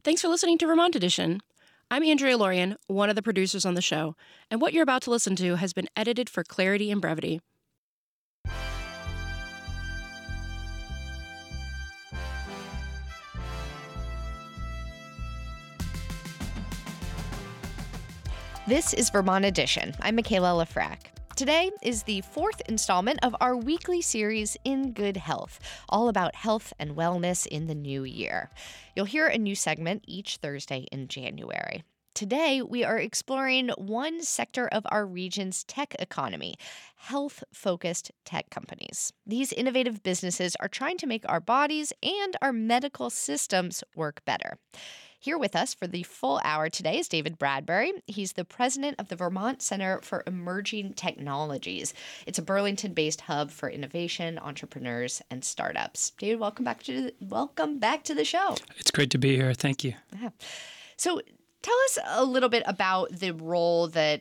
Thanks for listening to Vermont Edition. I'm Andrea Lorian, one of the producers on the show, and what you're about to listen to has been edited for clarity and brevity. This is Vermont Edition. I'm Michaela Lafrac. Today is the fourth installment of our weekly series, In Good Health, all about health and wellness in the new year. You'll hear a new segment each Thursday in January. Today, we are exploring one sector of our region's tech economy, health-focused tech companies. These innovative businesses are trying to make our bodies and our medical systems work better. Here with us for the full hour today is David Bradbury. He's the president of the Vermont Center for Emerging Technologies. It's a Burlington-based hub for innovation, entrepreneurs, and startups. David, welcome back to the show. It's great to be here. Thank you. Yeah. So tell us a little bit about the role that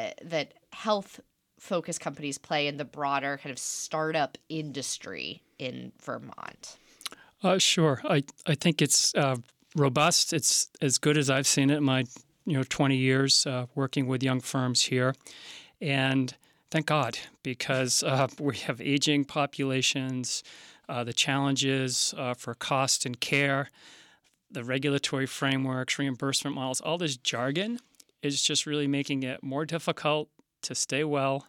health-focused companies play in the broader kind of startup industry in Vermont. Sure. I think it's robust. It's as good as I've seen it in my 20 years working with young firms here. And thank God, because we have aging populations, the challenges for cost and care, the regulatory frameworks, reimbursement models, all this jargon is just really making it more difficult to stay well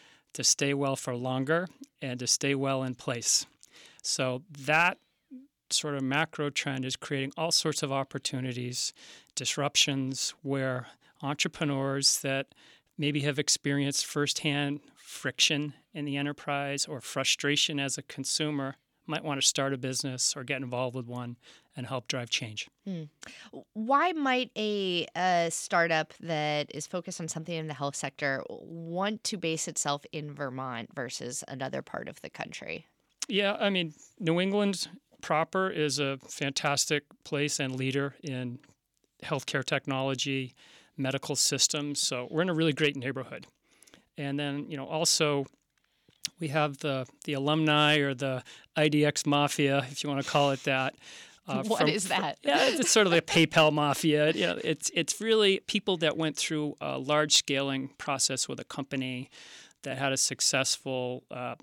for longer, and to stay well in place. So that sort of macro trend is creating all sorts of opportunities, disruptions where entrepreneurs that maybe have experienced firsthand friction in the enterprise or frustration as a consumer might want to start a business or get involved with one and help drive change. Why might a startup that is focused on something in the health sector want to base itself in Vermont versus another part of the country? Yeah, I mean, New England proper is a fantastic place and leader in healthcare technology, medical systems. So we're in a really great neighborhood. And then, also we have the alumni or the IDX mafia, if you want to call it that. What is that? Yeah, it's sort of the PayPal mafia. It's really people that went through a large scaling process with a company that had a successful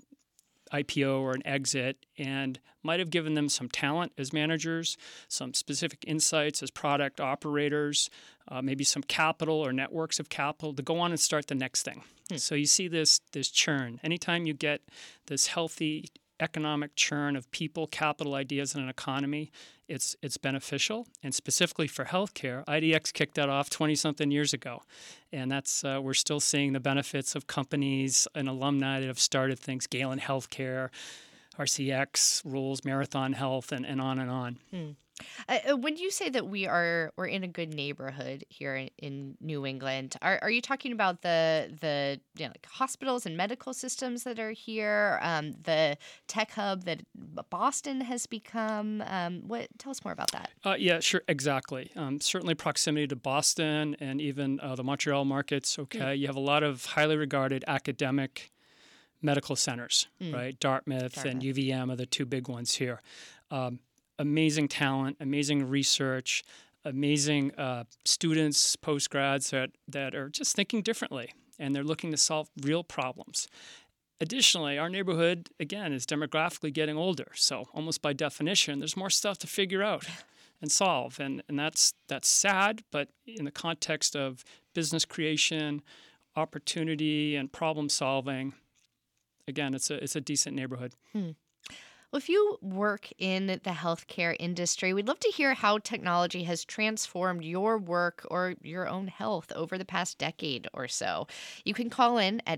IPO or an exit, and might have given them some talent as managers, some specific insights as product operators, maybe some capital or networks of capital to go on and start the next thing. So you see this churn. Anytime you get this healthy economic churn of people, capital, ideas, and an economy, it's beneficial. And specifically for healthcare, IDX kicked that off 20-something years ago. And that's we're still seeing the benefits of companies and alumni that have started things, Galen Healthcare, RCX, Rules, Marathon Health, and on and on. When you say that we're in a good neighborhood here in New England, are you talking about the like hospitals and medical systems that are here, the tech hub that Boston has become? Tell us more about that. Yeah, sure, exactly. Certainly proximity to Boston and even the Montreal markets. Okay, you have a lot of highly regarded academic medical centers, right? Dartmouth and UVM are the two big ones here. Amazing talent, amazing research, amazing students, postgrads that are just thinking differently, and they're looking to solve real problems. Additionally, our neighborhood, again, is demographically getting older, so almost by definition, there's more stuff to figure out and solve, and that's sad, but in the context of business creation, opportunity, and problem solving, again, it's a decent neighborhood. Well, if you work in the healthcare industry, we'd love to hear how technology has transformed your work or your own health over the past decade or so. You can call in at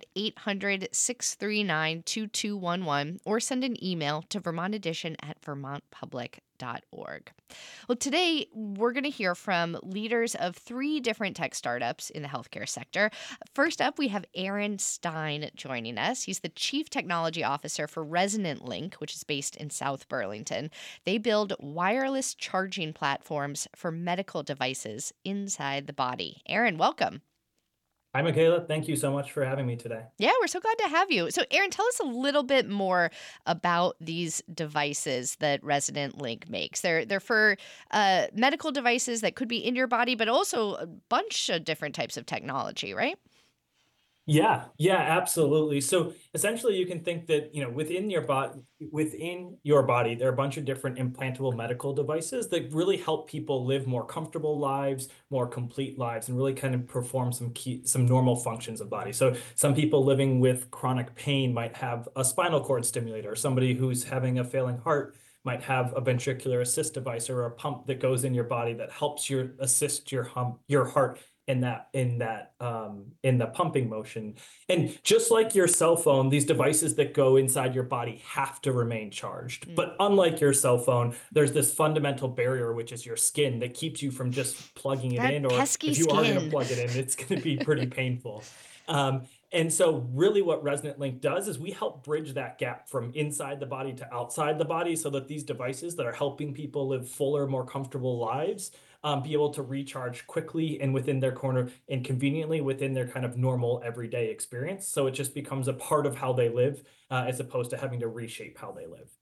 800-639-2211 or send an email to vermontedition@vermontpublic.org. Well, today we're going to hear from leaders of 3 different tech startups in the healthcare sector. First up, we have Aaron Stein joining us. He's the Chief Technology Officer for Resonant Link, which is based in South Burlington. They build wireless charging platforms for medical devices inside the body. Aaron, welcome. Hi, Michaela. Thank you so much for having me today. Yeah, we're so glad to have you. So, Aaron, tell us a little bit more about these devices that Resident Link makes. They're for medical devices that could be in your body, but also a bunch of different types of technology, right? Yeah, absolutely. So essentially you can think that, within your body, there are a bunch of different implantable medical devices that really help people live more comfortable lives, more complete lives, and really kind of perform some normal functions of body. So some people living with chronic pain might have a spinal cord stimulator. Somebody who's having a failing heart might have a ventricular assist device or a pump that goes in your body that helps assist your heart in the pumping motion. And just like your cell phone, these devices that go inside your body have to remain charged. But unlike your cell phone, there's this fundamental barrier, which is your skin, that keeps you from just plugging it That in, or pesky if you are going to skin. plug it in, it's going to be pretty painful. And so really what Resonant Link does is we help bridge that gap from inside the body to outside the body, so that these devices that are helping people live fuller, more comfortable lives be able to recharge quickly and within their corner and conveniently within their kind of normal everyday experience. So it just becomes a part of how they live, as opposed to having to reshape how they live.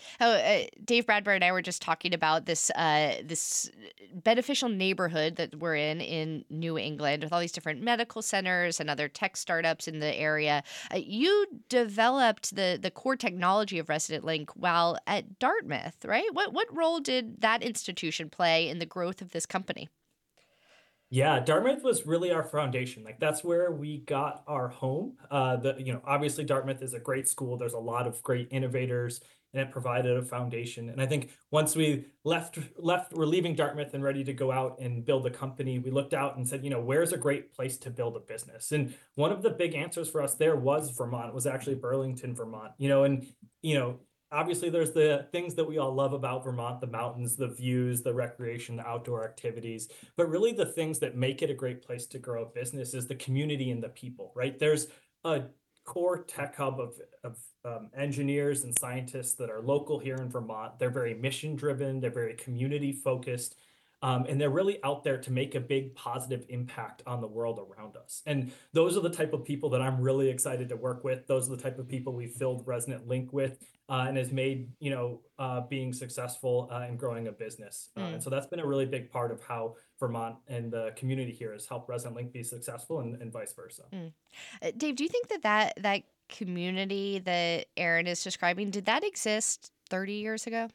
Dave Bradbury and I were just talking about this beneficial neighborhood that we're in New England, with all these different medical centers and other tech startups in the area. You developed the core technology of Resident Link while at Dartmouth, right? What role did that institution play in the growth of this company? Yeah, Dartmouth was really our foundation. Like that's where we got our home. Obviously Dartmouth is a great school. There's a lot of great innovators, and it provided a foundation. And I think once we we're leaving Dartmouth and ready to go out and build a company, we looked out and said, where's a great place to build a business? And one of the big answers for us there was Vermont. It was actually Burlington, Vermont. Obviously there's the things that we all love about Vermont, the mountains, the views, the recreation, the outdoor activities. But really the things that make it a great place to grow a business is the community and the people, right? There's a core tech hub of engineers and scientists that are local here in Vermont. They're very mission driven. They're very community focused. And they're really out there to make a big positive impact on the world around us. And those are the type of people that I'm really excited to work with. Those are the type of people we filled Resonant Link with, and has made, being successful and growing a business. And so that's been a really big part of how Vermont and the community here has helped Resonant Link be successful, and vice versa. Dave, do you think that community that Aaron is describing, did that exist 30 years ago?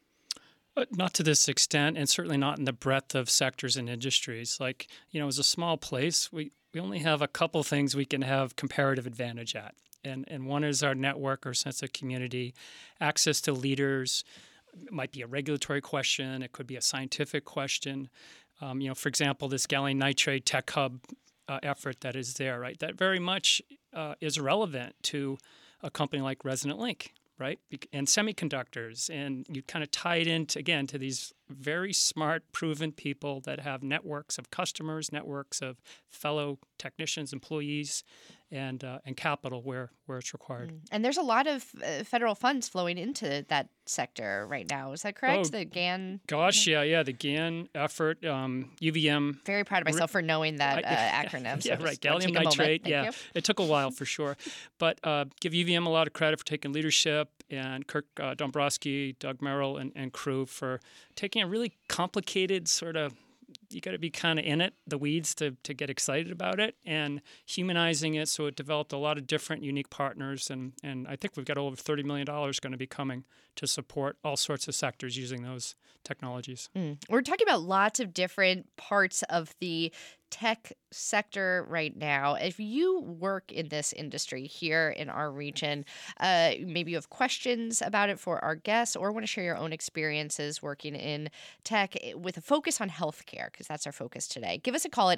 Not to this extent, and certainly not in the breadth of sectors and industries. Like, as a small place, we only have a couple things we can have comparative advantage at. And one is our network, our sense of community, access to leaders. It might be a regulatory question. It could be a scientific question. For example, this gallium nitride tech hub effort that is there, right? That very much is relevant to a company like Resonant Link, right? And semiconductors. And you kind of tie it into, again, to these very smart, proven people that have networks of customers, networks of fellow technicians, employees, and capital where it's required. And there's a lot of federal funds flowing into that sector right now. Is that correct? Oh, the GAN? Gosh, yeah, the GAN effort, UVM. Very proud of myself for knowing that acronym. Yeah, right, gallium nitrate. Yeah, it took a while for sure. But give UVM a lot of credit for taking leadership, and Kirk Dombrowski, Doug Merrill, and crew for taking a really complicated sort of, you got to be kind of in it, the weeds, to get excited about it, and humanizing it so it developed a lot of different unique partners. And I think we've got over $30 million going to be coming to support all sorts of sectors using those technologies. We're talking about lots of different parts of the tech sector right now. If you work in this industry here in our region, maybe you have questions about it for our guests, or want to share your own experiences working in tech with a focus on healthcare, because that's our focus today. Give us a call at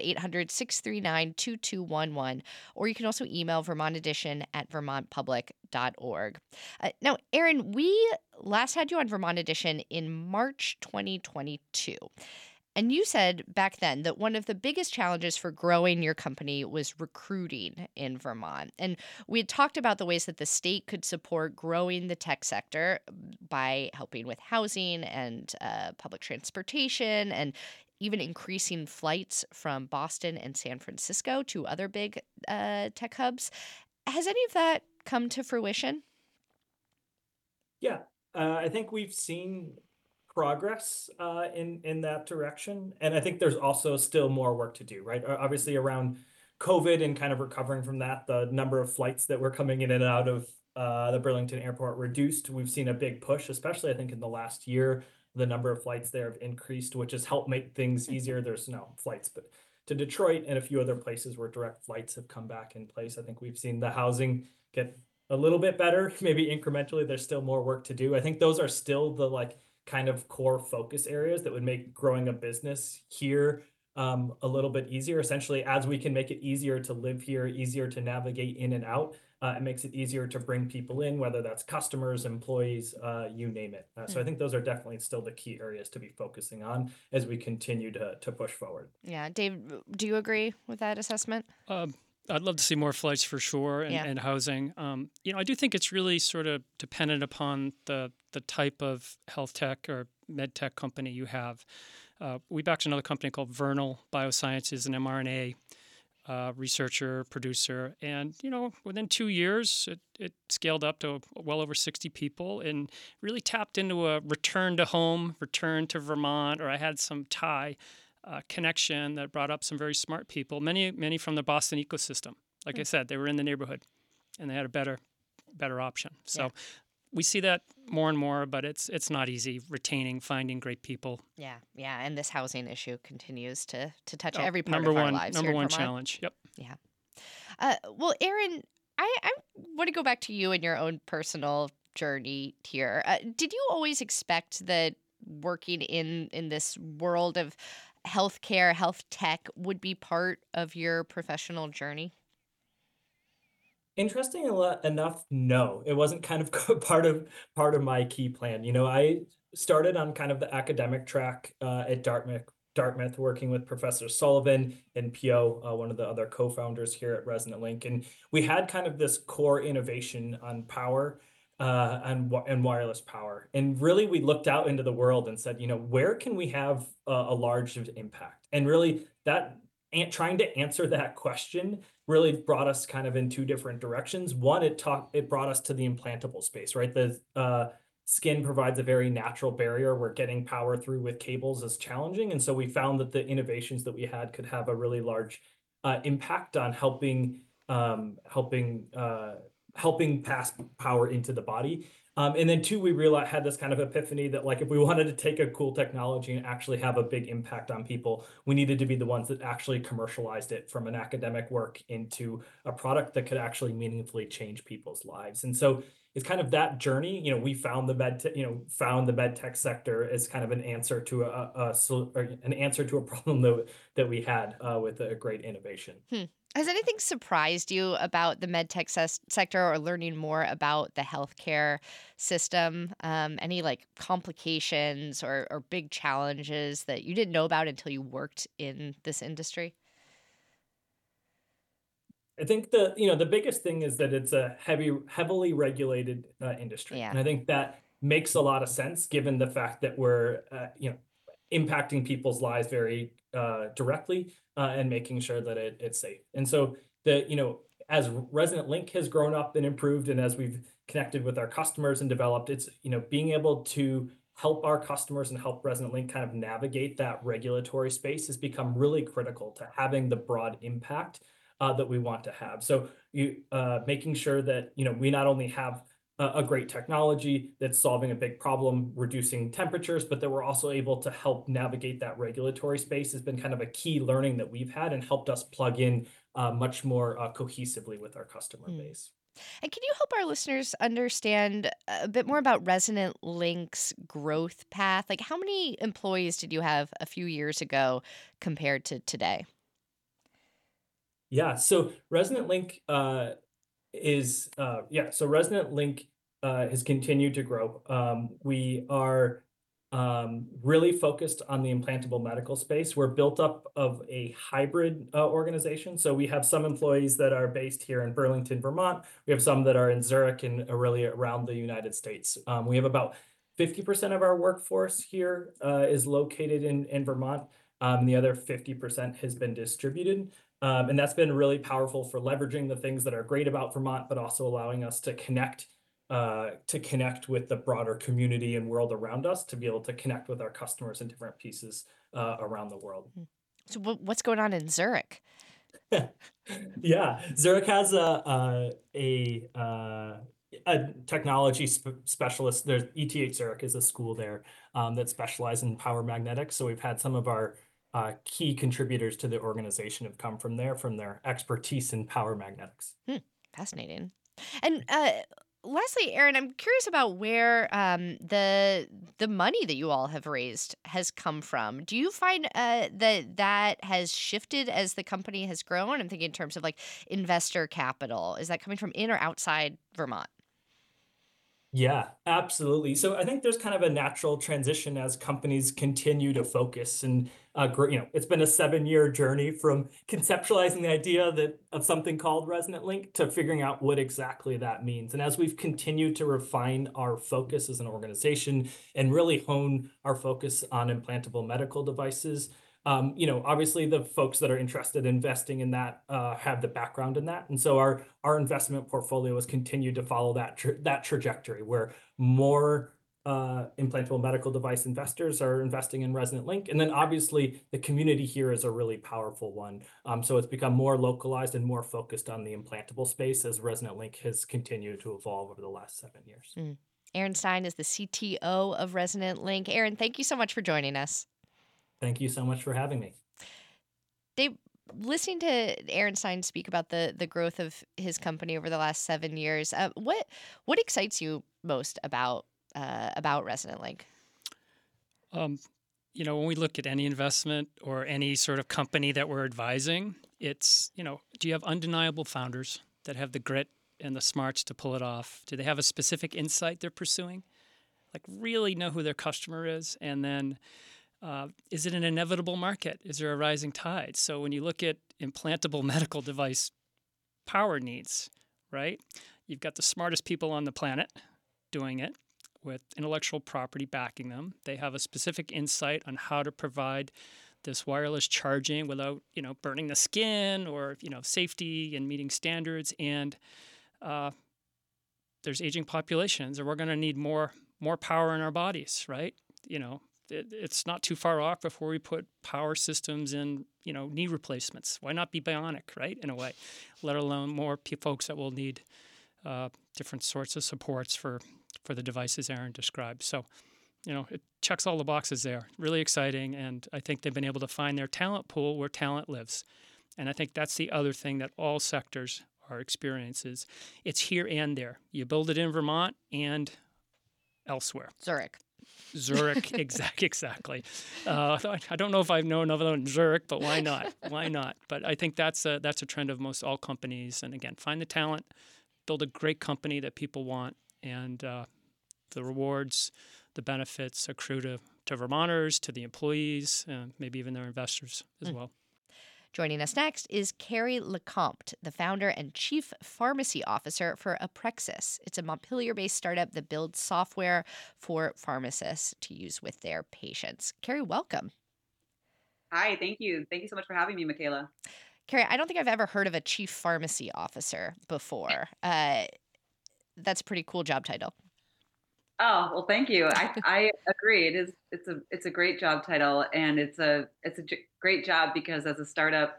800-639-2211, or you can also email Vermont Edition at vermontpublic.org. Now, Aaron, we last had you on Vermont Edition in March 2022. And you said back then that one of the biggest challenges for growing your company was recruiting in Vermont. And we had talked about the ways that the state could support growing the tech sector by helping with housing and public transportation and even increasing flights from Boston and San Francisco to other big tech hubs. Has any of that come to fruition? Yeah, I think we've seen progress in that direction, and I think there's also still more work to do, right? Obviously, around COVID and kind of recovering from that, the number of flights that were coming in and out of the Burlington Airport reduced. We've seen a big push, especially I think in the last year. The number of flights there have increased, which has helped make things easier. There's no flights, but to Detroit and a few other places where direct flights have come back in place. I think we've seen the housing get a little bit better, maybe incrementally. There's still more work to do. I think those are still the like kind of core focus areas that would make growing a business here a little bit easier. Essentially, as we can make it easier to live here, easier to navigate in and out, it makes it easier to bring people in, whether that's customers, employees, you name it. So I think those are definitely still the key areas to be focusing on as we continue to push forward. Yeah. Dave, do you agree with that assessment? I'd love to see more flights for sure, Yeah. and housing. I do think it's really sort of dependent upon the type of health tech or med tech company you have. We backed another company called Vernal Biosciences, an mRNA researcher, producer, and within 2 years, it scaled up to well over 60 people, and really tapped into a return to home, return to Vermont, or I had some tie connection that brought up some very smart people, many from the Boston ecosystem. Like I said, they were in the neighborhood, and they had a better option. So we see that more and more, but it's not easy finding great people. Yeah, yeah, and this housing issue continues to touch every part number of our one, lives. number here in one Vermont. challenge. Yep. Yeah. Well, Aaron, I want to go back to you and your own personal journey here. Did you always expect that working in this world of healthcare, health tech would be part of your professional journey? Interesting enough, no, it wasn't kind of part of my key plan. I started on kind of the academic track at Dartmouth, working with Professor Sullivan and Pio, one of the other co-founders here at Resonant Link, and we had kind of this core innovation on power and wireless power, and really we looked out into the world and said, where can we have a large impact, and really that. And trying to answer that question really brought us kind of in two different directions. One, it brought us to the implantable space, right? The skin provides a very natural barrier where getting power through with cables is challenging. And so we found that the innovations that we had could have a really large impact on helping pass power into the body. And then two, we had this kind of epiphany that like if we wanted to take a cool technology and actually have a big impact on people, we needed to be the ones that actually commercialized it from an academic work into a product that could actually meaningfully change people's lives. And so it's kind of that journey. We found the med tech sector as kind of an answer to a problem that we had with a great innovation. Has anything surprised you about the medtech sector or learning more about the healthcare system? Any like complications or big challenges that you didn't know about until you worked in this industry? I think the biggest thing is that it's a heavily regulated industry, Yeah. and I think that makes a lot of sense given the fact that we're impacting people's lives very directly and making sure that it's safe. And so as Resonant Link has grown up and improved, and as we've connected with our customers and developed, it's being able to help our customers and help Resonant Link kind of navigate that regulatory space has become really critical to having the broad impact that we want to have. So making sure that we not only have a great technology that's solving a big problem, reducing temperatures, but that we're also able to help navigate that regulatory space has been kind of a key learning that we've had and helped us plug in much more cohesively with our customer base. And can you help our listeners understand a bit more about Resonant Link's growth path? Like, how many employees did you have a few years ago compared to today? Yeah, so Resonant Link Resonant Link has continued to grow. We are really focused on the implantable medical space. We're built up of a hybrid organization. So we have some employees that are based here in Burlington, Vermont. We have some that are in Zurich and really around the United States. We have about 50% of our workforce here is located in Vermont. and the other 50% has been distributed. And that's been really powerful for leveraging the things that are great about Vermont, but also allowing us to connect with the broader community and world around us, to be able to connect with our customers in different pieces around the world. So what's going on in Zurich? Yeah, Zurich has a technology specialist. There's ETH Zurich is a school there that specializes in power magnetics. So we've had some of our key contributors to the organization have come from there, from their expertise in power magnetics. Fascinating. And lastly, Aaron, I'm curious about where the money that you all have raised has come from. Do you find that has shifted as the company has grown? I'm thinking in terms of like investor capital. Is that coming from in or outside Vermont? Yeah, absolutely. So I think there's kind of a natural transition as companies continue to focus and it's been a 7-year journey from conceptualizing the idea of something called Resonant Link to figuring out what exactly that means. And as we've continued to refine our focus as an organization and really hone our focus on implantable medical devices, obviously the folks that are interested in investing in that have the background in that. And so our investment portfolio has continued to follow that trajectory where more implantable medical device investors are investing in Resonant Link. And then obviously the community here is a really powerful one. So it's become more localized and more focused on the implantable space as Resonant Link has continued to evolve over the last 7 years. Aaron Stein is the CTO of Resonant Link. Aaron, thank you so much for joining us. Thank you so much for having me. Dave, listening to Aaron Stein speak about the growth of his company over the last 7 years, what excites you most about Resonant Link? When we look at any investment or any sort of company that we're advising, it's, do you have undeniable founders that have the grit and the smarts to pull it off? Do they have a specific insight they're pursuing? Like really know who their customer is, and then is it an inevitable market? Is there a rising tide? So when you look at implantable medical device power needs, right? You've got the smartest people on the planet doing it with intellectual property backing them. They have a specific insight on how to provide this wireless charging without, burning the skin or, safety and meeting standards. And there's aging populations, and we're going to need more power in our bodies, right? It's not too far off before we put power systems in, knee replacements. Why not be bionic, right, in a way, let alone more folks that will need different sorts of supports for the devices Aaron described. So, it checks all the boxes there. Really exciting, and I think they've been able to find their talent pool where talent lives. And I think that's the other thing that all sectors are experiencing. It's here and there. You build it in Vermont and elsewhere. Zurich, exactly. I don't know if I know another one in Zurich, but why not? Why not? But I think that's a trend of most all companies. And again, find the talent, build a great company that people want, and the rewards, the benefits accrue to Vermonters, to the employees, maybe even their investors as well. Joining us next is Carrie Lecomte, the founder and chief pharmacy officer for Aprexis. It's a Montpelier-based startup that builds software for pharmacists to use with their patients. Carrie, welcome. Hi, thank you. Thank you so much for having me, Michaela. Carrie, I don't think I've ever heard of a chief pharmacy officer before. That's a pretty cool job title. Oh, well, thank you. I agree. It's a great job title, and it's a great job because as a startup,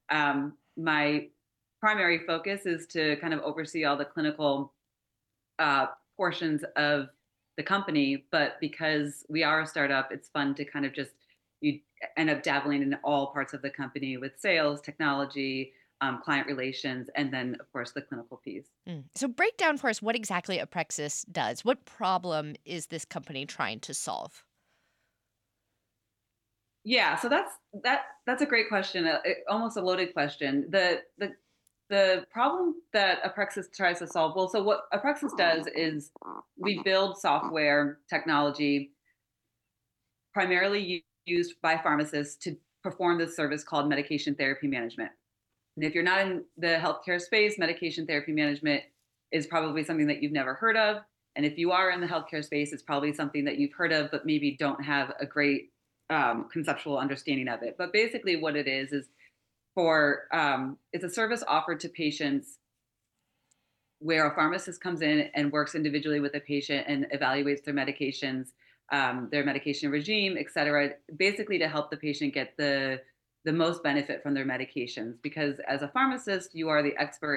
my primary focus is to kind of oversee all the clinical portions of the company. But because we are a startup, it's fun to kind of you end up dabbling in all parts of the company with sales, technology, client relations, and then, of course, the clinical piece. So break down for us what exactly Aprexis does. What problem is this company trying to solve? Yeah, so that's a great question, almost a loaded question. The problem that Aprexis tries to solve, well, so what Aprexis does is we build software technology primarily used by pharmacists to perform this service called medication therapy management. And if you're not in the healthcare space, medication therapy management is probably something that you've never heard of. And if you are in the healthcare space, it's probably something that you've heard of, but maybe don't have a great conceptual understanding of it. But basically, what it is for it's a service offered to patients where a pharmacist comes in and works individually with a patient and evaluates their medication regime, et cetera, basically to help the patient get the most benefit from their medications. Because as a pharmacist, you are the expert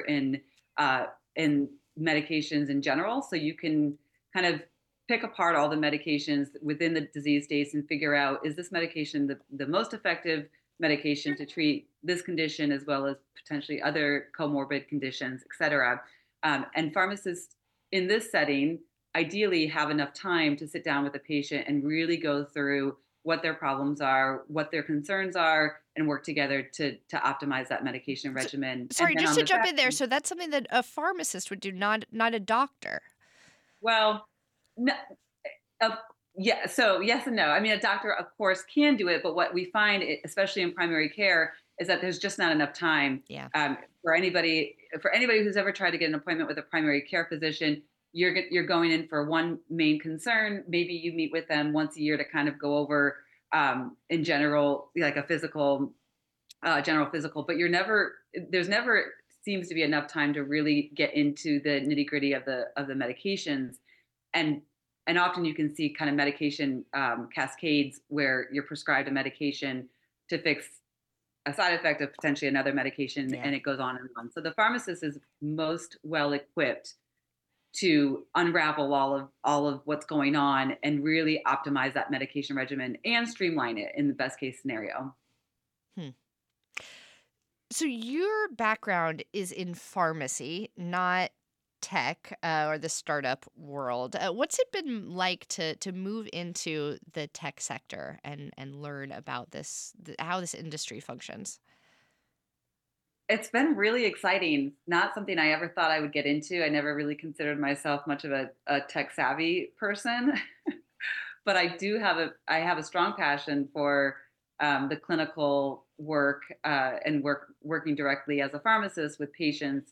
in medications in general, so you can kind of pick apart all the medications within the disease states and figure out, is this medication the most effective medication to treat this condition as well as potentially other comorbid conditions, et cetera. And pharmacists in this setting ideally have enough time to sit down with the patient and really go through what their problems are, what their concerns are, and work together to optimize that medication regimen. Sorry, And then just on to the jump back in there. end, So that's something that a pharmacist would do, not a doctor. well, no, uh, yeah, so yes and no. I mean, a doctor, of course, can do it, but what we find, especially in primary care, is that there's just not enough time Yeah. for anybody who's ever tried to get an appointment with a primary care physician. You're going in for one main concern. Maybe you meet with them once a year to kind of go over in general, like a general physical, but there's never seems to be enough time to really get into the nitty gritty of the medications. And often you can see kind of medication cascades where you're prescribed a medication to fix a side effect of potentially another medication, Yeah. and it goes on and on. So the pharmacist is most well equipped to unravel all of what's going on and really optimize that medication regimen and streamline it in the best case scenario. Hmm. So your background is in pharmacy, not tech or the startup world. What's it been like to move into the tech sector and learn about how this industry functions? It's been really exciting. Not something I ever thought I would get into. I never really considered myself much of a tech savvy person, but I have a strong passion for the clinical work and working directly as a pharmacist with patients,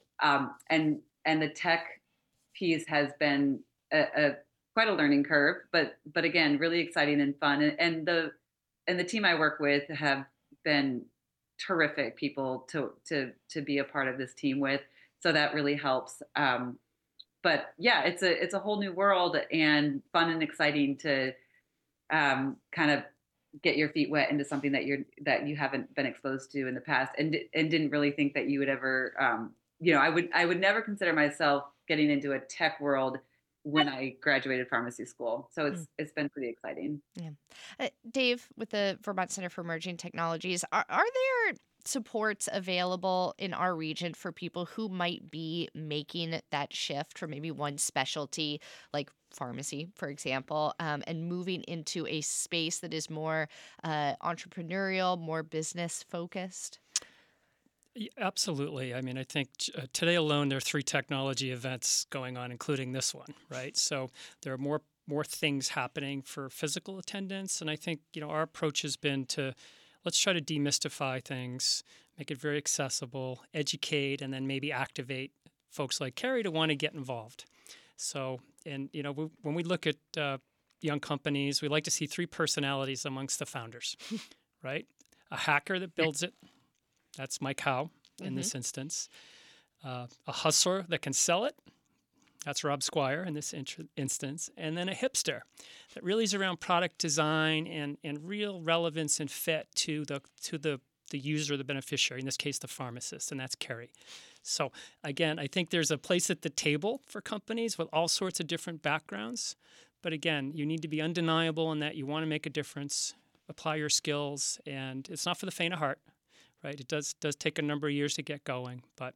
and the tech piece has been quite a learning curve, but again, really exciting and fun. And the team I work with have been terrific people to be a part of this team with. So that really helps. But yeah, it's a whole new world and fun and exciting to kind of get your feet wet into something that you haven't been exposed to in the past, and didn't really think that you would ever. I would never consider myself getting into a tech world when I graduated pharmacy school. So it's been pretty exciting. Yeah. Dave, with the Vermont Center for Emerging Technologies, are there supports available in our region for people who might be making that shift from maybe one specialty, like pharmacy, for example, and moving into a space that is more entrepreneurial, more business focused? Absolutely. I mean, I think today alone there are 3 technology events going on, including this one, right? So there are more things happening for physical attendance, and I think our approach has been to let's try to demystify things, make it very accessible, educate, and then maybe activate folks like Carrie to want to get involved. So, and when we look at young companies, we like to see 3 personalities amongst the founders, right? A hacker that builds it. That's Mike Howe in this instance. A hustler that can sell it. That's Rob Squire in this instance. And then a hipster that really is around product design and real relevance and fit to the user, the beneficiary, in this case, the pharmacist, and that's Carrie. So again, I think there's a place at the table for companies with all sorts of different backgrounds. But again, you need to be undeniable in that you want to make a difference, apply your skills, and it's not for the faint of heart. Right, it does take a number of years to get going, but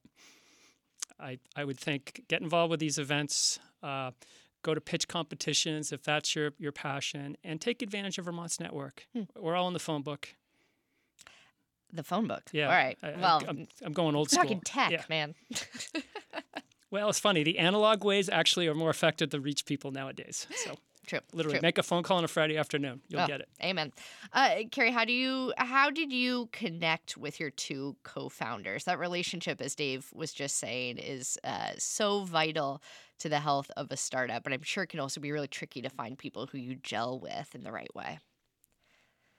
I would think get involved with these events, go to pitch competitions if that's your passion, and take advantage of Vermont's network. We're all in the phone book. The phone book. Yeah. All right. Well, I'm going old we're school. talking tech, Yeah. man. Well, it's funny. The analog ways actually are more effective to reach people nowadays. So True. literally, True. make a phone call on a Friday afternoon. You'll get it. Amen. Carrie, how did you connect with your 2 co-founders? That relationship, as Dave was just saying, is so vital to the health of a startup, but I'm sure it can also be really tricky to find people who you gel with in the right way.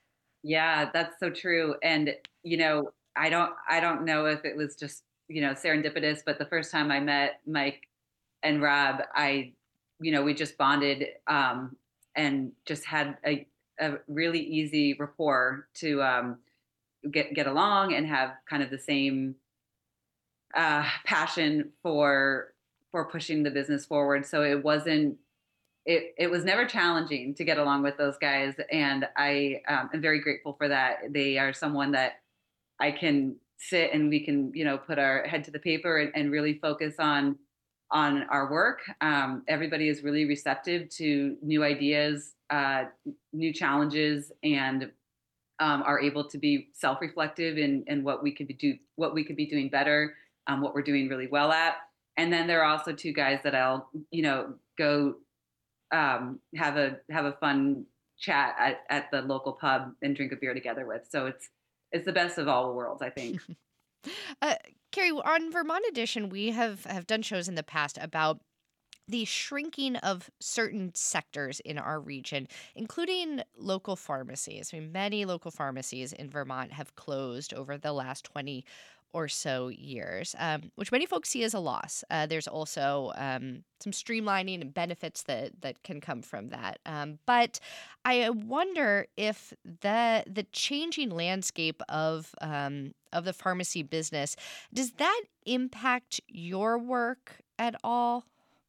Yeah, that's so true. And I don't know if it was just, serendipitous, but the first time I met Mike and Rob, we just bonded, and just had a really easy rapport to get along and have kind of the same passion for pushing the business forward. So it was never challenging to get along with those guys, and I am very grateful for that. They are someone that I can sit and we can, put our head to the paper and really focus on our work. Everybody is really receptive to new ideas, new challenges, and are able to be self-reflective in what we could be doing better, what we're doing really well at. And then there are also two guys that I'll, go have a fun chat at the local pub and drink a beer together with. So it's the best of all worlds, I think. Uh, Carrie, on Vermont Edition, we have done shows in the past about the shrinking of certain sectors in our region, including local pharmacies. I mean, many local pharmacies in Vermont have closed over the last 20 or so years, which many folks see as a loss. There's also some streamlining and benefits that can come from that. But I wonder if the changing landscape of the pharmacy business, does that impact your work at all?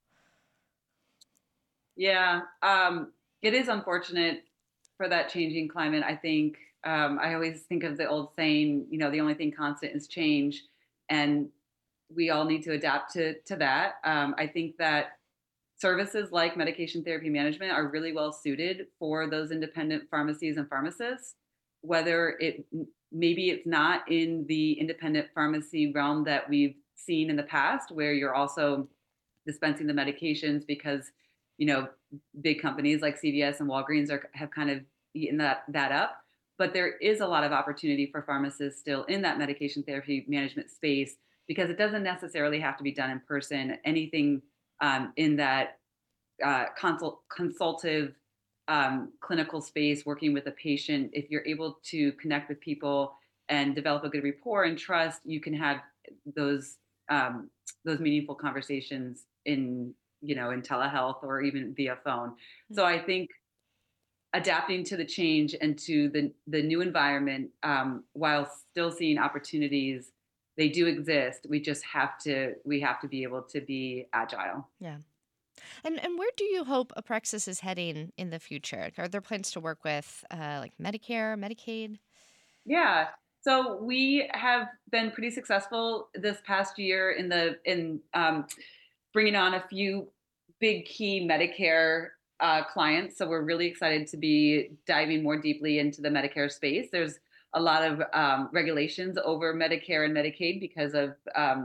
Yeah, it is unfortunate for that changing climate. I think I always think of the old saying, the only thing constant is change, and we all need to adapt to that. I think that services like medication therapy management are really well suited for those independent pharmacies and pharmacists, whether maybe it's not in the independent pharmacy realm that we've seen in the past, where you're also dispensing the medications because you know big companies like CVS and Walgreens have kind of eaten that up. But there is a lot of opportunity for pharmacists still in that medication therapy management space, because it doesn't necessarily have to be done in person. Anything in that consultative clinical space, working with a patient, if you're able to connect with people and develop a good rapport and trust, you can have those those meaningful conversations in telehealth or even via phone. So I think adapting to the change and to the new environment, while still seeing opportunities, they do exist. We have to be able to be agile. Yeah. And where do you hope Aprexis is heading in the future? Are there plans to work with like Medicare, Medicaid? Yeah. So we have been pretty successful this past year in bringing on a few big key Medicare clients. So we're really excited to be diving more deeply into the Medicare space. There's a lot of regulations over Medicare and Medicaid because of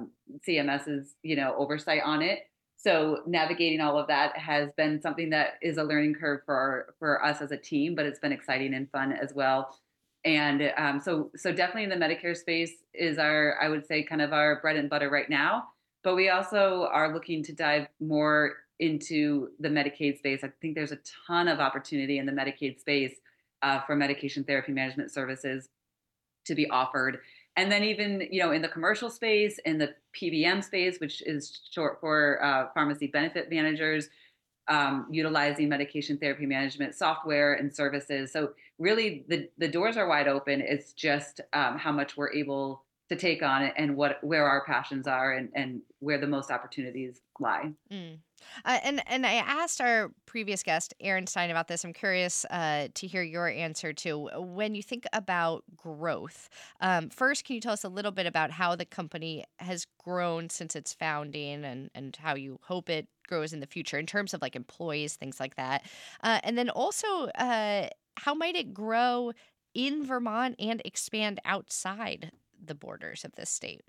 CMS's oversight on it. So navigating all of that has been something that is a learning curve for us as a team, but it's been exciting and fun as well. And so definitely in the Medicare space is I would say, kind of our bread and butter right now. But we also are looking to dive more into the Medicaid space. I think there's a ton of opportunity in the Medicaid space for medication therapy management services to be offered. And then even, in the commercial space, in the PBM space, which is short for pharmacy benefit managers, utilizing medication therapy management software and services. So really the doors are wide open. It's just how much we're able to take on it and where our passions are and where the most opportunities lie. Mm. And I asked our previous guest, Aaron Stein, about this. I'm curious to hear your answer too. When you think about growth, first, can you tell us a little bit about how the company has grown since its founding and how you hope it grows in the future in terms of like employees, things like that? And then also, how might it grow in Vermont and expand outside the borders of this state?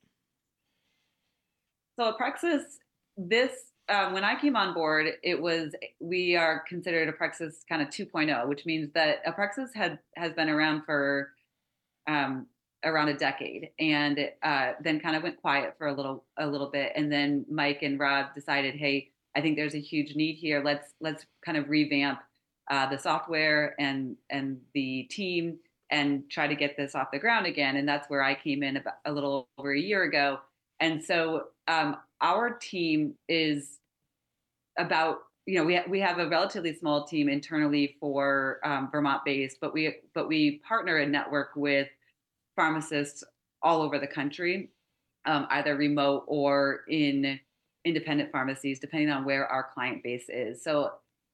So Aprexis, this when I came on board, we are considered Aprexis kind of 2.0, which means that Aprexis has been around for around a decade, and then kind of went quiet for a little bit, and then Mike and Rob decided, hey, I think there's a huge need here. Let's kind of revamp the software and the team and try to get this off the ground again. And that's where I came in about a little over a year ago. And so our team is about, we have a relatively small team internally for Vermont based, but we partner and network with pharmacists all over the country, either remote or in independent pharmacies, depending on where our client base is. So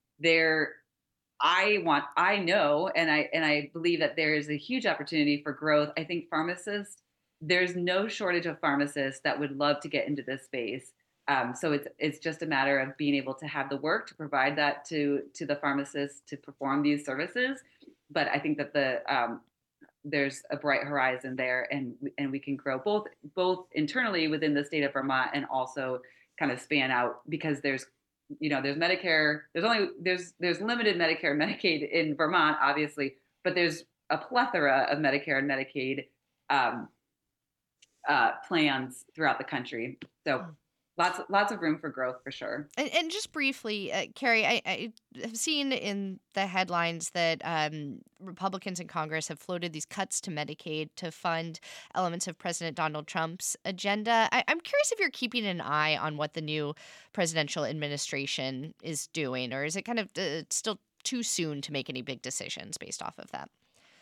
I know, and I believe that there is a huge opportunity for growth. I think pharmacists, there's no shortage of pharmacists that would love to get into this space. So it's just a matter of being able to have the work to provide that to the pharmacists to perform these services. But I think that there's a bright horizon there, and we can grow both internally within the state of Vermont and also kind of span out, because there's Medicare, there's limited Medicare and Medicaid in Vermont, obviously, but there's a plethora of Medicare and Medicaid plans throughout the country. So lots of room for growth for sure. And just briefly, Carrie, I have seen in the headlines that Republicans in Congress have floated these cuts to Medicaid to fund elements of President Donald Trump's agenda. I'm curious if you're keeping an eye on what the new presidential administration is doing, or is it kind of still too soon to make any big decisions based off of that?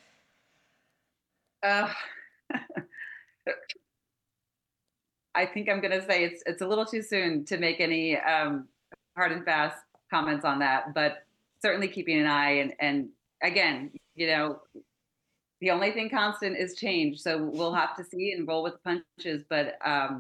I think I'm going to say it's a little too soon to make any hard and fast comments on that, but certainly keeping an eye. And again, the only thing constant is change. So we'll have to see and roll with the punches. But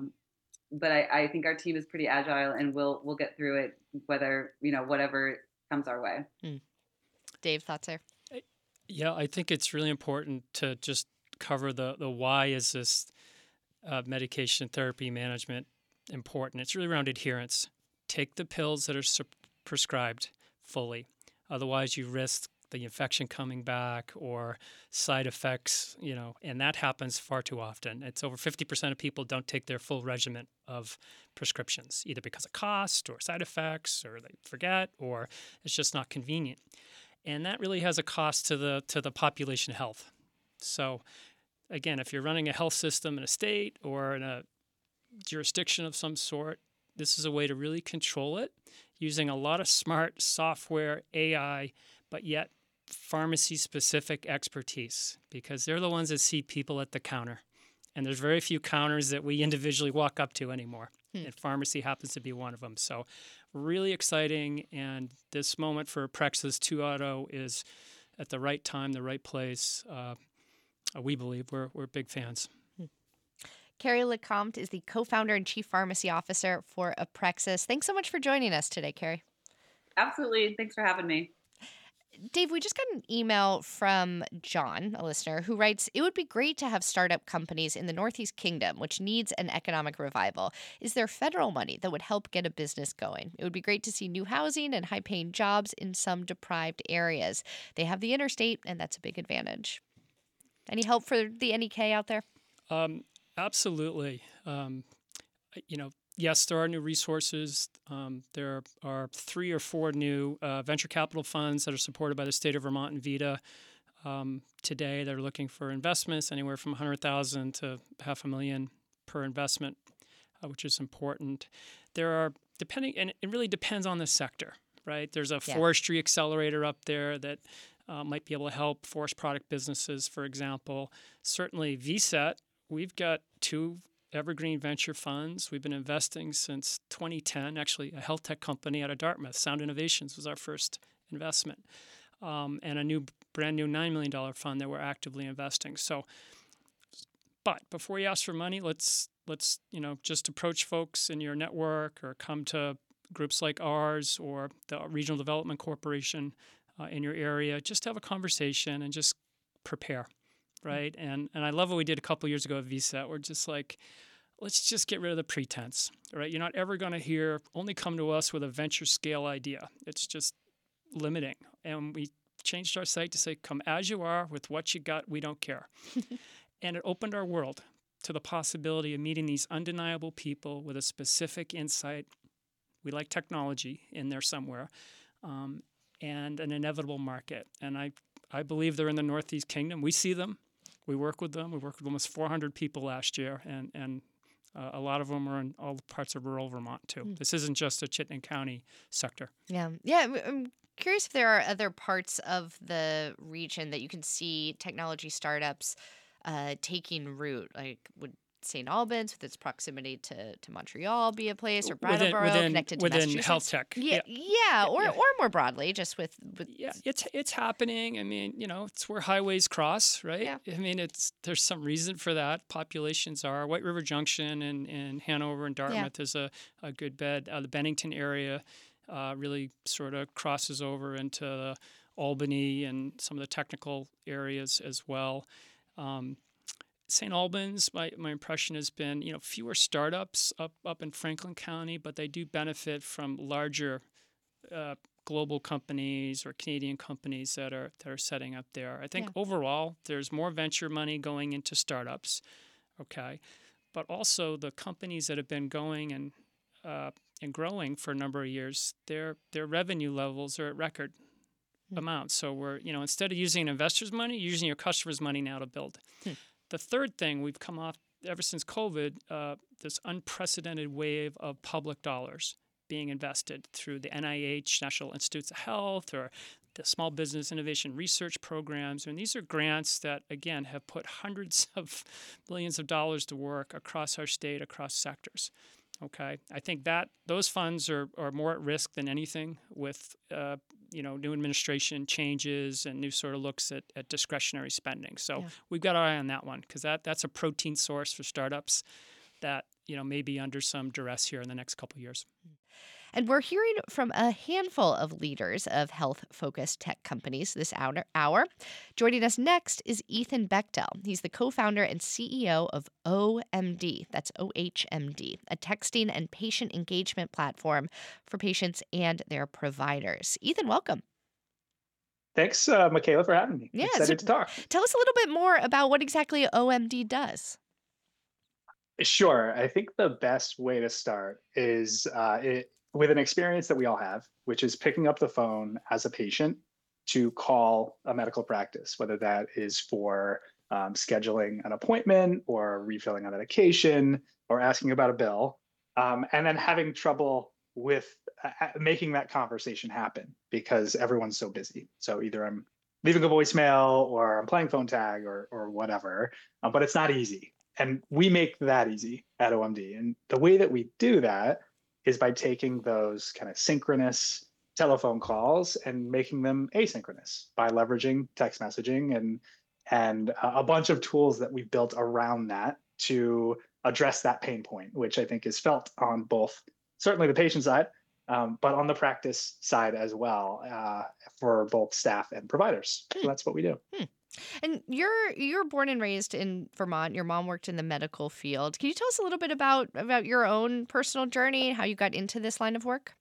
I think our team is pretty agile, and we'll get through it, whether whatever comes our way. Dave, thoughts there? Yeah, I think it's really important to just cover the why is this medication therapy management important. It's really around adherence. Take the pills that are prescribed fully. Otherwise, you risk the infection coming back or side effects, and that happens far too often. It's over 50% of people don't take their full regimen of prescriptions, either because of cost or side effects, or they forget, or it's just not convenient. And that really has a cost to the population health. So again, if you're running a health system in a state or in a jurisdiction of some sort, this is a way to really control it using a lot of smart software, AI, but yet pharmacy-specific expertise, because they're the ones that see people at the counter. And there's very few counters that we individually walk up to anymore. And pharmacy happens to be one of them. So really exciting. And this moment for Prexis 2.0 is at the right time, the right place. We believe we're big fans. Carrie Lecomte is the co-founder and chief pharmacy officer for Aprexis. Thanks so much for joining us today, Carrie. Absolutely. Thanks for having me. Dave, we just got an email from John, a listener, who writes, "It would be great to have startup companies in the Northeast Kingdom, which needs an economic revival. Is there federal money that would help get a business going? It would be great to see new housing and high-paying jobs in some deprived areas. They have the interstate, and that's a big advantage." Any help for the NEK out there? Absolutely. Yes, there are new resources. There are 3 or 4 new venture capital funds that are supported by the state of Vermont and VITA today. They're looking for investments anywhere from $100,000 to $500,000 per investment, which is important. There are, and it really depends on the sector, right? There's a forestry accelerator up there that might be able to help forest product businesses, for example. Certainly VSET, we've got 2 evergreen venture funds. We've been investing since 2010. Actually, a health tech company out of Dartmouth, Sound Innovations, was our first investment. And a brand new $9 million fund that we're actively investing. So, but before you ask for money, let's just approach folks in your network or come to groups like ours or the Regional Development Corporation in your area. Just have a conversation and just prepare. Right. And I love what we did a couple of years ago at VSET. We're just like, let's just get rid of the pretense. Right. You're not ever going to hear only come to us with a venture scale idea. It's just limiting. And we changed our site to say, come as you are with what you got. We don't care. And it opened our world to the possibility of meeting these undeniable people with a specific insight. We like technology in there somewhere, and an inevitable market. And I I believe they're in the Northeast Kingdom. We see them. We work with them. We worked with almost 400 people last year, and a lot of them are in all parts of rural Vermont, too. This isn't just a Chittenden County sector. Yeah. I'm curious if there are other parts of the region that you can see technology startups taking root. Like, would St. Albans, with its proximity to Montreal, be a place, or Brattleboro connected to within Massachusetts? health tech? Or more broadly, just with yeah, it's happening. I mean, it's where highways cross, right? Yeah. I mean, there's some reason for that. Populations are White River Junction and Hanover and Dartmouth is a good bed. The Bennington area really sort of crosses over into Albany and some of the technical areas as well. St. Albans, my impression has been, fewer startups up in Franklin County, but they do benefit from larger global companies or Canadian companies that are setting up there. I think overall there's more venture money going into startups, okay, but also the companies that have been going and growing for a number of years, their revenue levels are at record amounts. So we're instead of using investors' money, you're using your customers' money now to build. The third thing, we've come off ever since COVID, this unprecedented wave of public dollars being invested through the NIH, National Institutes of Health, or the Small Business Innovation Research Programs. And these are grants that, again, have put hundreds of millions of dollars to work across our state, across sectors. Okay, I think that those funds are more at risk than anything with new administration changes and new sort of looks at discretionary spending. So we've got our eye on that one because that's a protein source for startups that may be under some duress here in the next couple of years. And we're hearing from a handful of leaders of health-focused tech companies this hour. Joining us next is Ethan Bechtel. He's the co-founder and CEO of OMD, that's OHMD, a texting and patient engagement platform for patients and their providers. Ethan, welcome. Thanks, Michaela, for having me. Yeah, Excited to talk. Tell us a little bit more about what exactly OMD does. Sure. I think the best way to start is with an experience that we all have, which is picking up the phone as a patient to call a medical practice, whether that is for scheduling an appointment or refilling a medication or asking about a bill, and then having trouble with making that conversation happen because everyone's so busy. So either I'm leaving a voicemail or I'm playing phone tag or whatever, but it's not easy. And we make that easy at OMD. And the way that we do that is by taking those kind of synchronous telephone calls and making them asynchronous by leveraging text messaging and a bunch of tools that we've built around that to address that pain point, which I think is felt on both, certainly the patient side, but on the practice side as well, for both staff and providers. So that's what we do. And you're born and raised in Vermont. Your mom worked in the medical field. Can you tell us a little bit about your own personal journey, how you got into this line of work?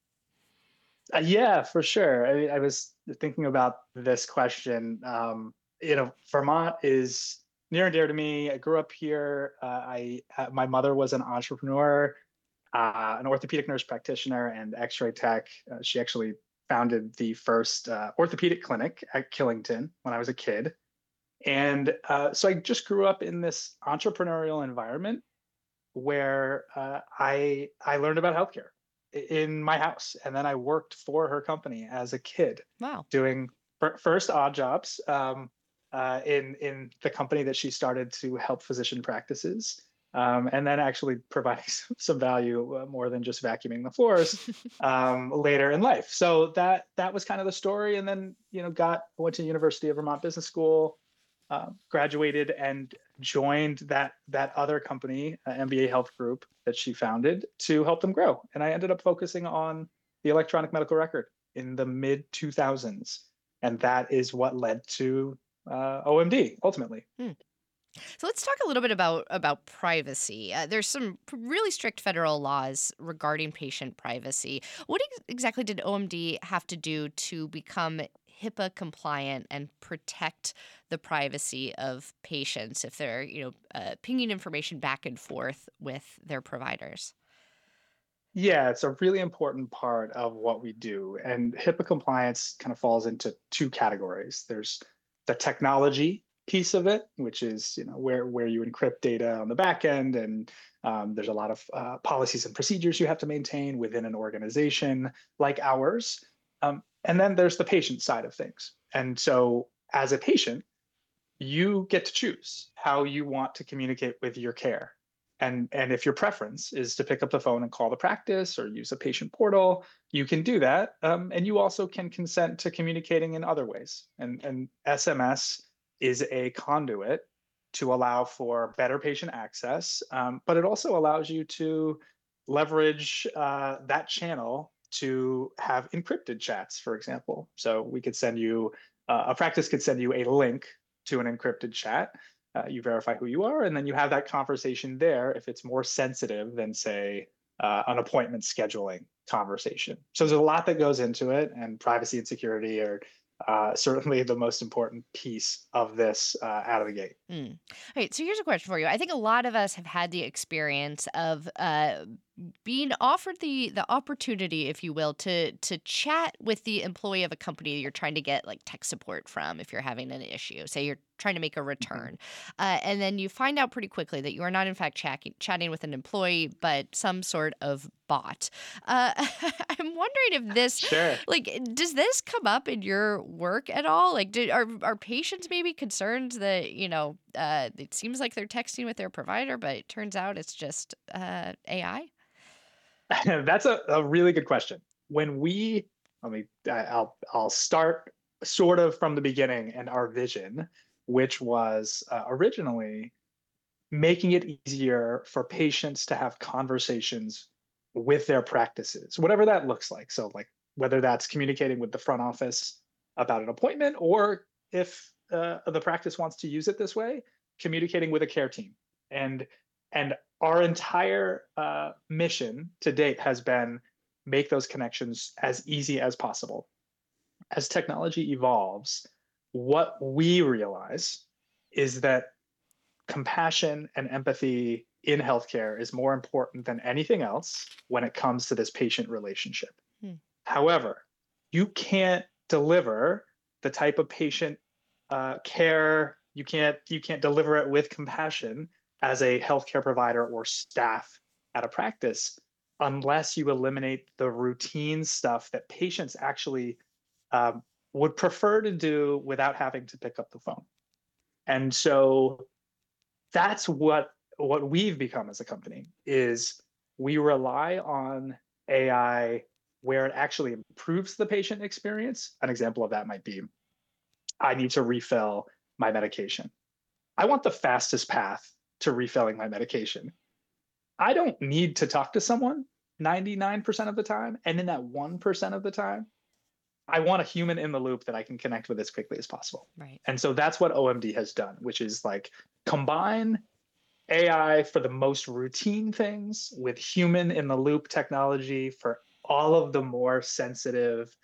Yeah, for sure. I was thinking about this question. Vermont is near and dear to me. I grew up here. My mother was an entrepreneur, an orthopedic nurse practitioner, and X-ray tech. She actually founded the first orthopedic clinic at Killington when I was a kid. And so I just grew up in this entrepreneurial environment where I learned about healthcare in my house. And then I worked for her company as a kid. Wow. Doing first odd jobs in the company that she started to help physician practices. And then actually providing some value more than just vacuuming the floors later in life. So that was kind of the story. And then, went to University of Vermont Business School, graduated and joined that other company, MBA Health Group, that she founded to help them grow. And I ended up focusing on the electronic medical record in the mid 2000s. And that is what led to OMD ultimately. So let's talk a little bit about privacy. There's some really strict federal laws regarding patient privacy. What exactly did OMD have to do to become HIPAA compliant and protect the privacy of patients if they're, pinging information back and forth with their providers? Yeah, it's a really important part of what we do. And HIPAA compliance kind of falls into two categories. There's the technology piece of it, which is where you encrypt data on the back end, and there's a lot of policies and procedures you have to maintain within an organization like ours. And then there's the patient side of things. And so as a patient, you get to choose how you want to communicate with your care. And if your preference is to pick up the phone and call the practice or use a patient portal, you can do that. And you also can consent to communicating in other ways. And SMS is a conduit to allow for better patient access, but it also allows you to leverage that channel to have encrypted chats, for example. So we could send you, a practice could send you a link to an encrypted chat. You verify who you are, and then you have that conversation there if it's more sensitive than, say, an appointment scheduling conversation. So there's a lot that goes into it, and privacy and security are certainly the most important piece of this out of the gate. All right, so here's a question for you. I think a lot of us have had the experience of being offered the opportunity, if you will, to chat with the employee of a company you're trying to get like tech support from if you're having an issue. Say you're trying to make a return. And then you find out pretty quickly that you are not, in fact, chatting with an employee, but some sort of bot. I'm wondering if this, Sure. does this come up in your work at all? Like, are patients maybe concerned that, it seems like they're texting with their provider, but it turns out it's just AI? That's a really good question. I'll start sort of from the beginning and our vision, which was originally making it easier for patients to have conversations with their practices, whatever that looks like. So like whether that's communicating with the front office about an appointment, or if the practice wants to use it this way, communicating with a care team. And our entire mission to date has been make those connections as easy as possible. As technology evolves, what we realize is that compassion and empathy in healthcare is more important than anything else when it comes to this patient relationship. However, you can't deliver the type of patient care, you can't deliver it with compassion as a healthcare provider or staff at a practice unless you eliminate the routine stuff that patients actually would prefer to do without having to pick up the phone. And so that's what we've become as a company, is we rely on AI where it actually improves the patient experience. An example of that might be, I need to refill my medication. I want the fastest path to refilling my medication. I don't need to talk to someone 99% of the time. And in that 1% of the time, I want a human in the loop that I can connect with as quickly as possible. Right. And so that's what OMD has done, which is like combine AI for the most routine things with human in the loop technology for all of the more sensitive,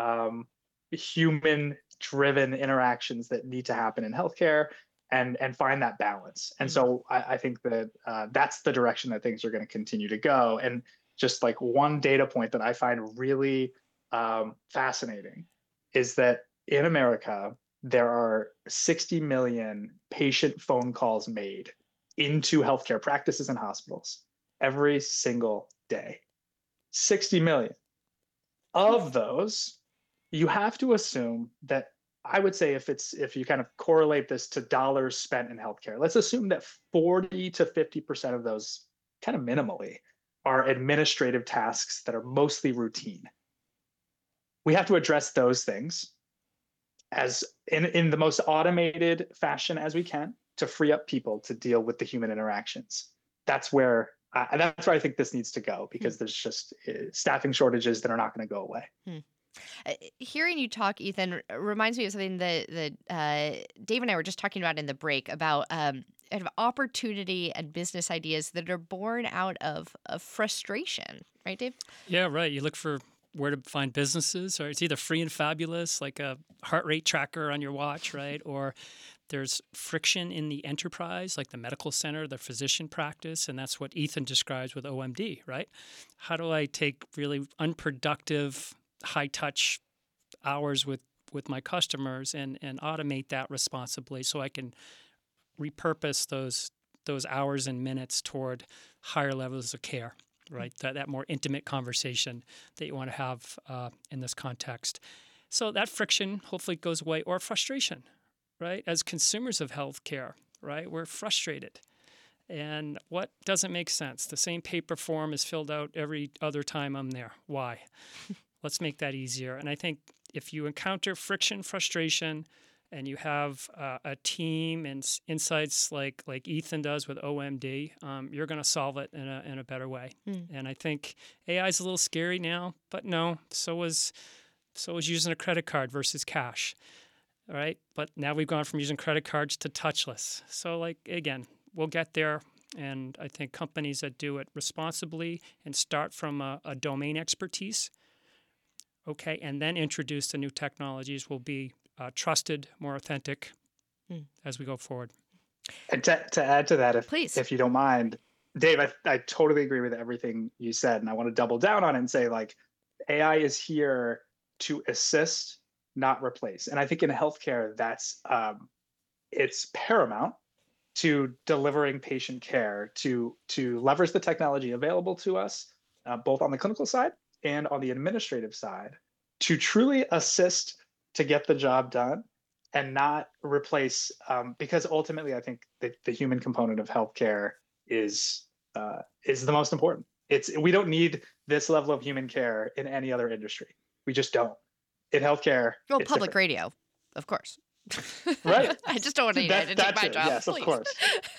human driven interactions that need to happen in healthcare, and find that balance. And so I think that that's the direction that things are going to continue to go. And just like one data point that I find really fascinating is that in America, there are 60 million patient phone calls made into healthcare practices and hospitals every single day. 60 million. Of those, you have to assume that, I would say, if you kind of correlate this to dollars spent in healthcare, let's assume that 40 to 50% of those, kind of minimally, are administrative tasks that are mostly routine. We have to address those things as in the most automated fashion as we can to free up people to deal with the human interactions. That's where I think this needs to go, because there's just staffing shortages that are not going to go away. Hearing you talk, Ethan, reminds me of something that Dave and I were just talking about in the break about kind of opportunity and business ideas that are born out of frustration. Right, Dave? Yeah, right. You look for where to find businesses, or it's either free and fabulous, like a heart rate tracker on your watch, right? Or there's friction in the enterprise, like the medical center, the physician practice, and that's what Ethan describes with OMD, right? How do I take really unproductive, high-touch hours with with my customers and automate that responsibly so I can repurpose those hours and minutes toward higher levels of care, right? That more intimate conversation that you want to have in this context. So that friction hopefully goes away, or frustration, right? As consumers of healthcare, right? We're frustrated. And what doesn't make sense? The same paper form is filled out every other time I'm there. Why? Let's make that easier. And I think if you encounter friction, frustration, and you have a team and insights like Ethan does with OMD, you're going to solve it in a better way. And I think AI is a little scary now, but no, so is using a credit card versus cash, all right? But now we've gone from using credit cards to touchless. So again, we'll get there. And I think companies that do it responsibly and start from a domain expertise, okay, and then introduce the new technologies will be trusted, more authentic as we go forward. And to add to that, Please. if you don't mind, Dave, I totally agree with everything you said. And I want to double down on it and say, AI is here to assist, not replace. And I think in healthcare, that's it's paramount to delivering patient care, to leverage the technology available to us, both on the clinical side and on the administrative side, to truly assist to get the job done and not replace, because ultimately I think the human component of healthcare is the most important. We don't need this level of human care in any other industry. We just don't. In healthcare, Well, it's public different. radio, of course. Right. I just don't want to take my it. job. Yes, please. of course.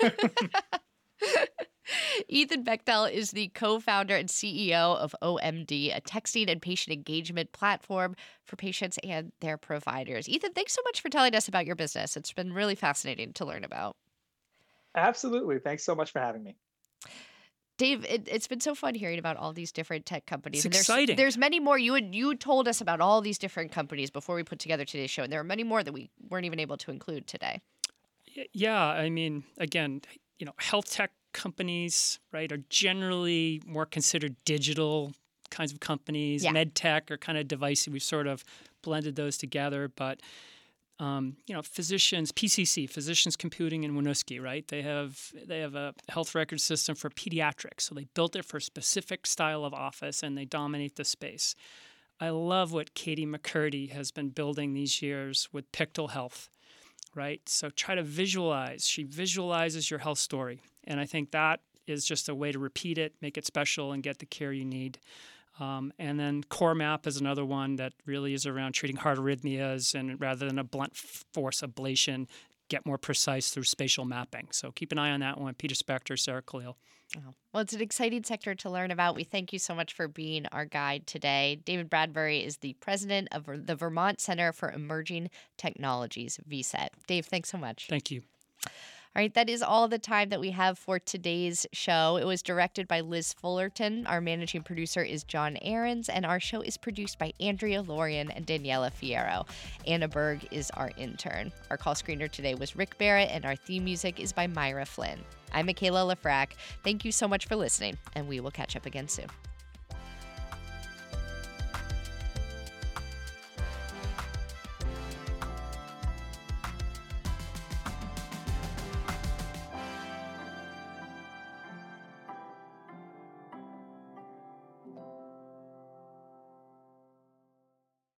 Ethan Bechtel is the co-founder and CEO of OMD, a texting and patient engagement platform for patients and their providers. Ethan, thanks so much for telling us about your business. It's been really fascinating to learn about. Absolutely. Thanks so much for having me. Dave, it's been so fun hearing about all these different tech companies. It's exciting. There's many more. You told us about all these different companies before we put together today's show, and there are many more that we weren't even able to include today. Yeah, I mean, again, health tech companies, right, are generally more considered digital kinds of companies. Yeah. Med tech are kind of divisive. We've sort of blended those together, but physicians, PCC, Physicians Computing in Winooski, right? They have a health record system for pediatrics. So they built it for a specific style of office, and they dominate the space. I love what Katie McCurdy has been building these years with Pictal Health, right? So try to visualize. She visualizes your health story. And I think that is just a way to repeat it, make it special, and get the care you need. And then CoreMap is another one that really is around treating heart arrhythmias, and rather than a blunt force ablation, get more precise through spatial mapping. So keep an eye on that one. Peter Spector, Sarah Khalil. Oh. Well, it's an exciting sector to learn about. We thank you so much for being our guide today. David Bradbury is the president of the Vermont Center for Emerging Technologies, VCET. Dave, thanks so much. Thank you. All right, that is all the time that we have for today's show. It was directed by Liz Fullerton. Our managing producer is John Ahrens, and our show is produced by Andrea Lorian and Daniela Fierro. Anna Berg is our intern. Our call screener today was Rick Barrett, and our theme music is by Myra Flynn. I'm Michaela Lafrac. Thank you so much for listening, and we will catch up again soon.